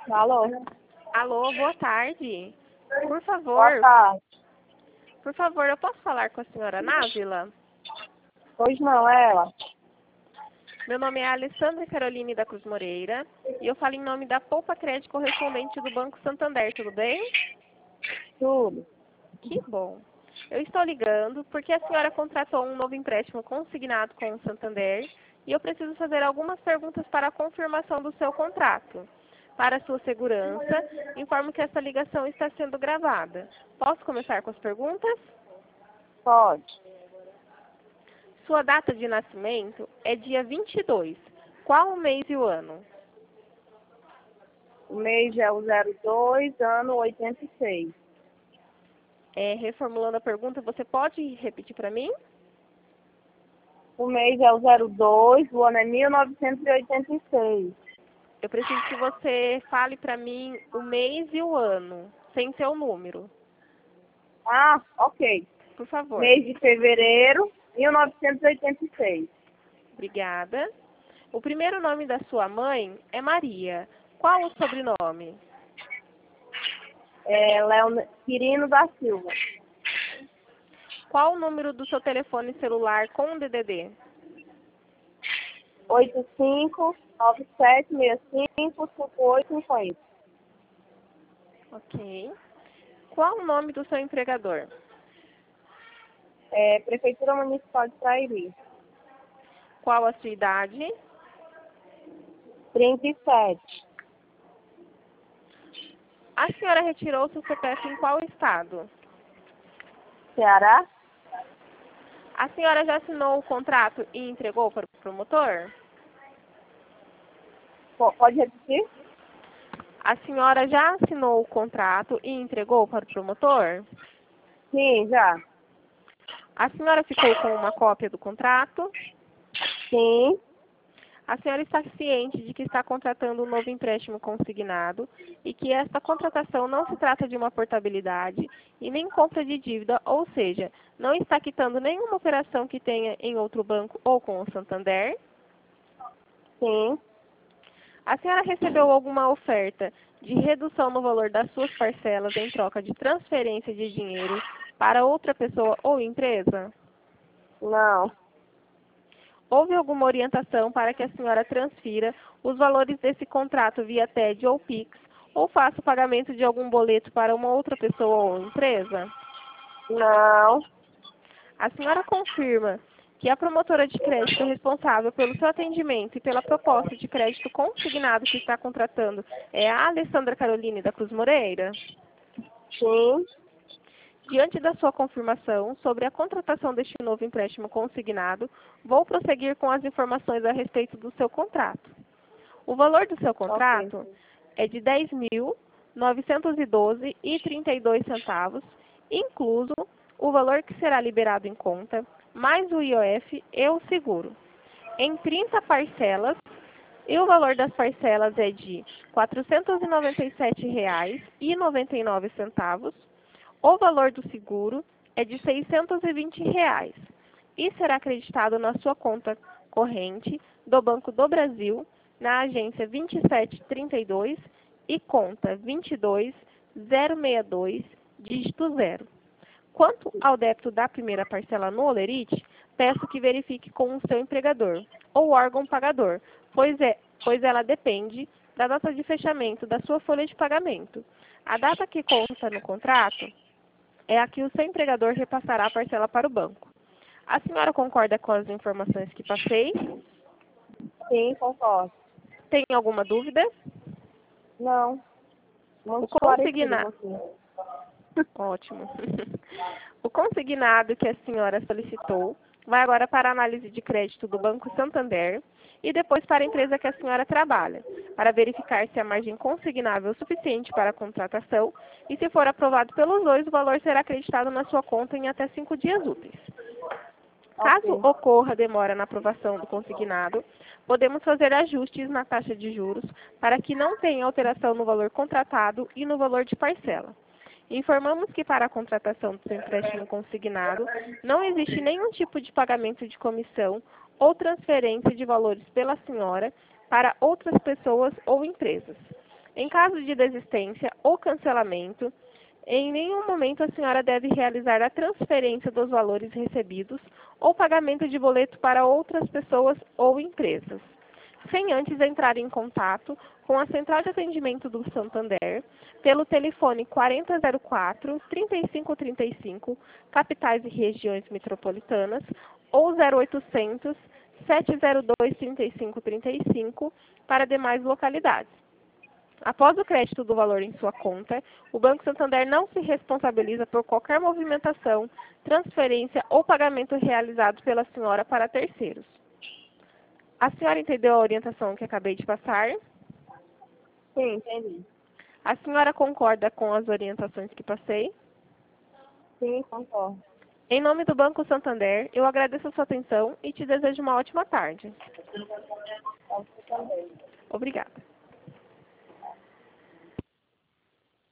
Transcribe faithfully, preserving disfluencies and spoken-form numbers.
Alô? Alô, boa tarde. Por Boa favor, tarde. por favor, eu posso falar com a senhora Návila? Pois não, ela? Meu nome é Alessandra Caroline da Cruz Moreira e eu falo em nome da Poupa Crédito correspondente do Banco Santander, tudo bem? Tudo. Que bom. Eu estou ligando porque a senhora contratou um novo empréstimo consignado com o Santander e eu preciso fazer algumas perguntas para a confirmação do seu contrato. Para sua segurança, informo que essa ligação está sendo gravada. Posso começar com as perguntas? Pode. Sua data de nascimento é dia vinte e dois. Qual o mês e o ano? O mês é o zero dois, ano oitenta e seis. É, reformulando a pergunta, você pode repetir para mim? O mês é o zero dois, o ano é mil novecentos e oitenta e seis. Eu preciso que você fale para mim o mês e o ano, sem seu número. Ah, ok. Por favor. Mês de fevereiro, mil novecentos e oitenta e seis. Obrigada. O primeiro nome da sua mãe é Maria. Qual o sobrenome? É Leon Quirino da Silva. Qual o número do seu telefone celular com D D D? oito cinco nove sete seis cinco cinco oito cinco oito. Ok. Qual o nome do seu empregador? É Prefeitura Municipal de Trairi. Qual a sua idade? trinta e sete. A senhora retirou seu C P F em qual estado? Ceará? A senhora já assinou o contrato e entregou para o promotor? Po- Pode repetir? A senhora já assinou o contrato e entregou para o promotor? Sim, já. A senhora ficou com uma cópia do contrato? Sim. A senhora está ciente de que está contratando um novo empréstimo consignado e que esta contratação não se trata de uma portabilidade e nem compra de dívida, ou seja, não está quitando nenhuma operação que tenha em outro banco ou com o Santander? Sim. A senhora recebeu alguma oferta de redução no valor das suas parcelas em troca de transferência de dinheiro para outra pessoa ou empresa? Não. Houve alguma orientação para que a senhora transfira os valores desse contrato via T E D ou Pix ou faça o pagamento de algum boleto para uma outra pessoa ou empresa? Não. A senhora confirma que a promotora de crédito responsável pelo seu atendimento e pela proposta de crédito consignado que está contratando é a Alessandra Caroline da Cruz Moreira? Sim. Diante da sua confirmação sobre a contratação deste novo empréstimo consignado, vou prosseguir com as informações a respeito do seu contrato. O valor do seu contrato Ok. é de dez mil novecentos e doze reais e trinta e dois centavos, incluso o valor que será liberado em conta, mais o I O F e o seguro, em trinta parcelas, e o valor das parcelas é de quatrocentos e noventa e sete reais e noventa e nove centavos. O valor do seguro é de seiscentos e vinte reais e será acreditado na sua conta corrente do Banco do Brasil, na agência vinte e sete trinta e dois e conta vinte e dois zero seis dois, dígito zero. Quanto ao débito da primeira parcela no Olerite, peço que verifique com o seu empregador ou órgão pagador, pois, é, pois ela depende da data de fechamento da sua folha de pagamento. A data que consta no contrato é a que o seu empregador repassará a parcela para o banco. A senhora concorda com as informações que passei? Sim, concordo. Tem alguma dúvida? Não. O Muito esclarecido consignado... você. Ótimo. O consignado que a senhora solicitou vai agora para a análise de crédito do Banco Santander e depois para a empresa que a senhora trabalha, para verificar se a margem consignável é suficiente para a contratação e, se for aprovado pelos dois, o valor será acreditado na sua conta em até cinco dias úteis. Caso Ok. ocorra demora na aprovação do consignado, podemos fazer ajustes na taxa de juros para que não tenha alteração no valor contratado e no valor de parcela. Informamos que para a contratação do seu empréstimo consignado, não existe nenhum tipo de pagamento de comissão ou transferência de valores pela senhora para outras pessoas ou empresas. Em caso de desistência ou cancelamento, em nenhum momento a senhora deve realizar a transferência dos valores recebidos ou pagamento de boleto para outras pessoas ou empresas, sem antes entrar em contato com a Central de Atendimento do Santander pelo telefone quarenta zero quatro, trinta e cinco trinta e cinco, capitais e regiões metropolitanas, ou zero oitocentos, sete zero dois, trinta e cinco trinta e cinco para demais localidades. Após o crédito do valor em sua conta, o Banco Santander não se responsabiliza por qualquer movimentação, transferência ou pagamento realizado pela senhora para terceiros. A senhora entendeu a orientação que acabei de passar? Sim, entendi. A senhora concorda com as orientações que passei? Sim, concordo. Em nome do Banco Santander, eu agradeço a sua atenção e te desejo uma ótima tarde. Você também. Obrigada.